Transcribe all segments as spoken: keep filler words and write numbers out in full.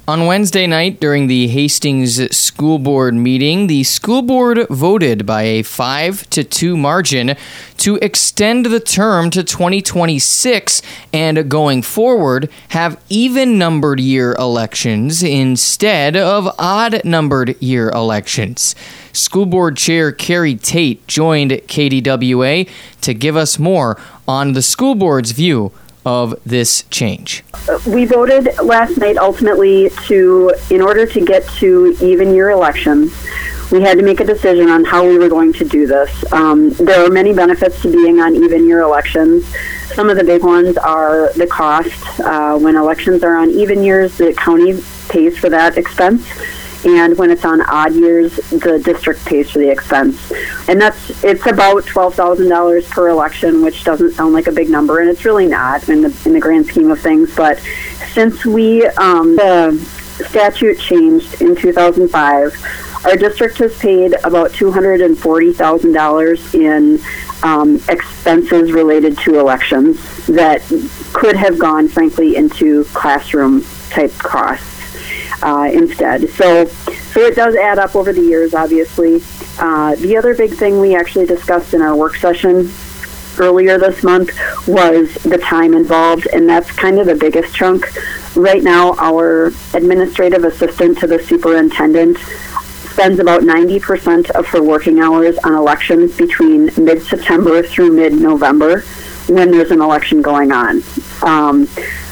On Wednesday night, during the Hastings School Board meeting, the school board voted by a five to two margin to extend the term to twenty twenty-six and, going forward, have even-numbered year elections instead of odd-numbered year elections. School Board Chair Carrie Tate joined K D W A to give us more on the school board's view of this change. We voted last night ultimately to, in order to get to even year elections, we had to make a decision on how we were going to do this. Um, there are many benefits to being on even year elections. Some of the big ones are the cost. Uh, when elections are on even years, the county pays for that expense. And when it's on odd years, the district pays for the expense. And that's it's about twelve thousand dollars per election, which doesn't sound like a big number, and it's really not in the in the grand scheme of things. But since we um, the statute changed in two thousand five, our district has paid about two hundred forty thousand dollars in um, expenses related to elections that could have gone, frankly, into classroom-type costs. Uh, instead. So, so it does add up over the years, obviously. Uh, the other big thing we actually discussed in our work session earlier this month was the time involved, and that's kind of the biggest chunk. Right now, our administrative assistant to the superintendent spends about ninety percent of her working hours on elections between mid-September through mid-November when there's an election going on. Um,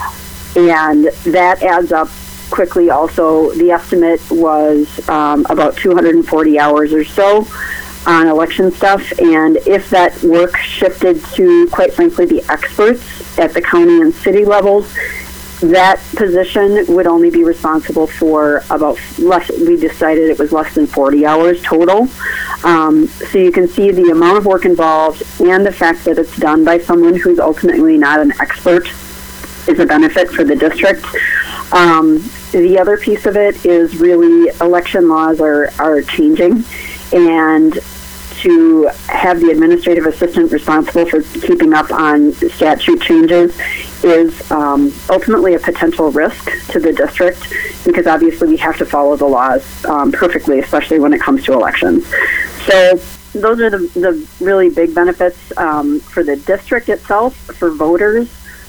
and that adds up quickly. Also, the estimate was um, about two hundred forty hours or so on election stuff, and if that work shifted to, quite frankly, the experts at the county and city levels, that position would only be responsible for about less, we decided it was less than forty hours total. Um, so you can see the amount of work involved and the fact that it's done by someone who's ultimately not an expert is a benefit for the district. Um, the other piece of it is really election laws are, are changing, and to have the administrative assistant responsible for keeping up on statute changes is um, ultimately a potential risk to the district, because obviously we have to follow the laws um, perfectly, especially when it comes to elections. So those are the, the really big benefits um, for the district itself, for voters.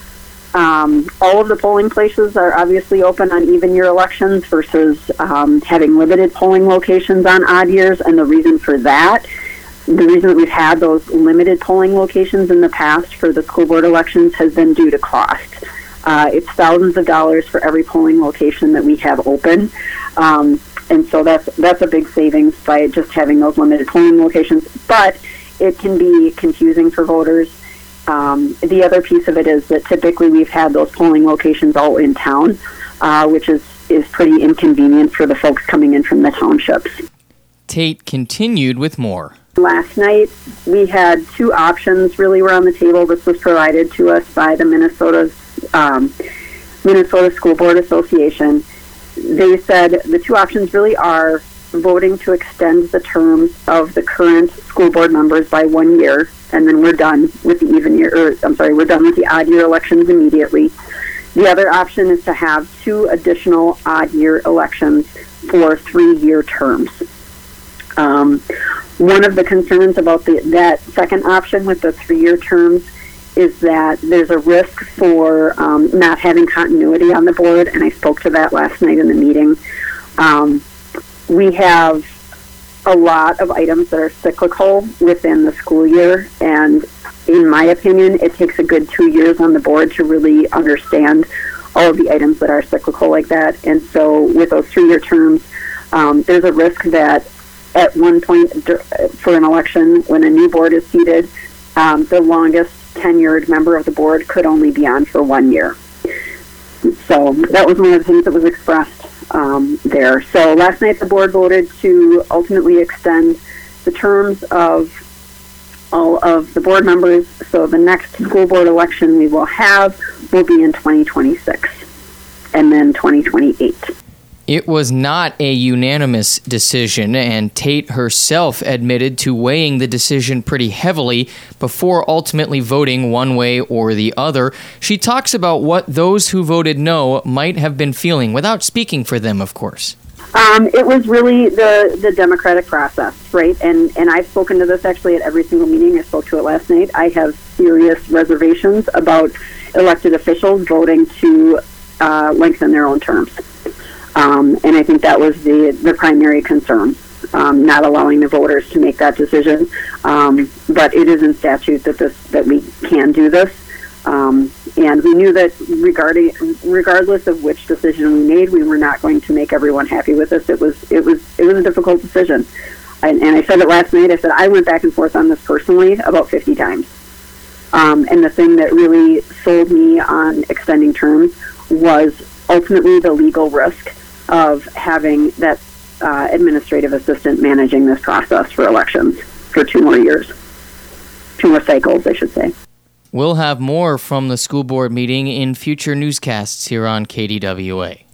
Um, all of the polling places are obviously open on even year elections versus um, having limited polling locations on odd years. And the reason for that, the reason that we've had those limited polling locations in the past for the school board elections has been due to cost. Uh, it's thousands of dollars for every polling location that we have open. Um, and so that's, that's a big savings by just having those limited polling locations. But it can be confusing for voters. Um, the other piece of it is that typically we've had those polling locations all in town, uh, which is, is pretty inconvenient for the folks coming in from the townships. Tate continued with more. Last night we had two options really were on the table. This was provided to us by the Minnesota, um, Minnesota School Board Association. They said the two options really are voting to extend the terms of the current school board members by one year, and then we're done with the even year, or I'm sorry, we're done with the odd year elections immediately. The other option is to have two additional odd year elections for three-year terms. Um, one of the concerns about the, that second option with the three-year terms is that there's a risk for um, not having continuity on the board, and I spoke to that last night in the meeting. Um, we have a lot of items that are cyclical within the school year, and in my opinion, it takes a good two years on the board to really understand all of the items that are cyclical like that. And so with those three-year terms, um, there's a risk that at one point for an election, when a new board is seated, um, the longest tenured member of the board could only be on for one year. So that was one of the things that was expressed um, there. So last night the board voted to ultimately extend the terms of all of the board members. So the next school board election we will have will be in twenty twenty-six and then twenty twenty-eight. It was not a unanimous decision, and Tate herself admitted to weighing the decision pretty heavily before ultimately voting one way or the other. She talks about what those who voted no might have been feeling, without speaking for them, of course. Um, it was really the, the democratic process, right? And and I've spoken to this actually at every single meeting. I spoke to it last night. I have serious reservations about elected officials voting to uh, lengthen their own terms. Um, and I think that was the, the primary concern, um, not allowing the voters to make that decision. Um, but it is in statute that this that we can do this. Um, and we knew that regarding, regardless of which decision we made, we were not going to make everyone happy with this. It was it was it was a difficult decision. And, and I said it last night. I said I went back and forth on this personally about fifty times. Um, and the thing that really sold me on extending terms was ultimately the legal risk of having that uh, administrative assistant managing this process for elections for two more years, two more cycles, I should say. We'll have more from the school board meeting in future newscasts here on K D W A.